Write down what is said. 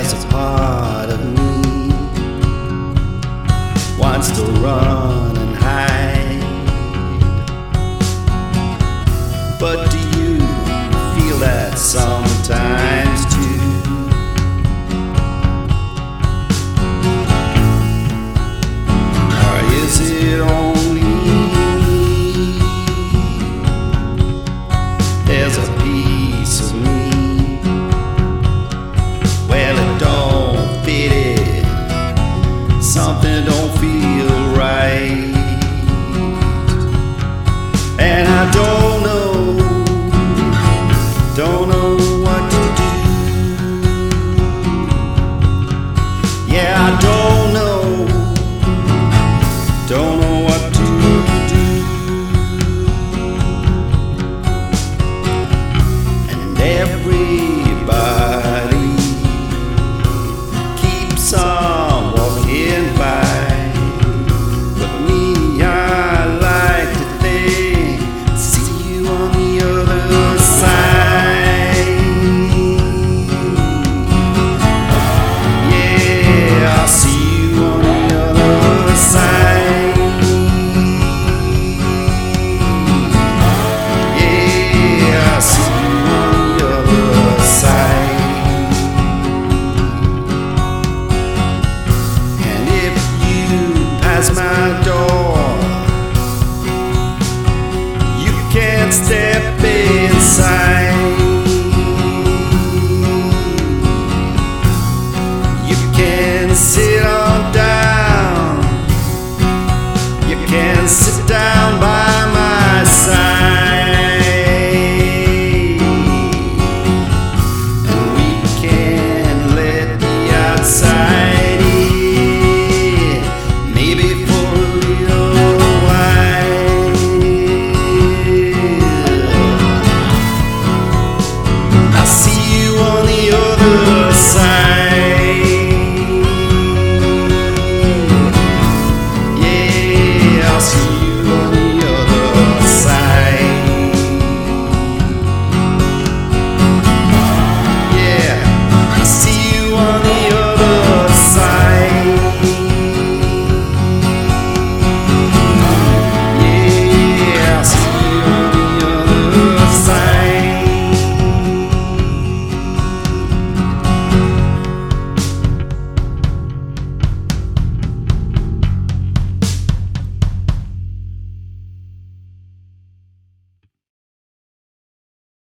There's a part of me wants to run and hide. But do you feel that sometimes too? Or is it only there's a piece of me? Well, it don't fit it. Something don't feel right. And I don't know what to do. Yeah, I don't know what to do. And everybody keeps on walking by, but me, I like to think see you on the other side. Yeah, I'll see you on the other side. Yeah, I'll see you on the other side. And if you pass my door, you can't step inside. You can sit on down. You can sit down by my side, and we can let the outside in, maybe for a little while. I'll see you on the other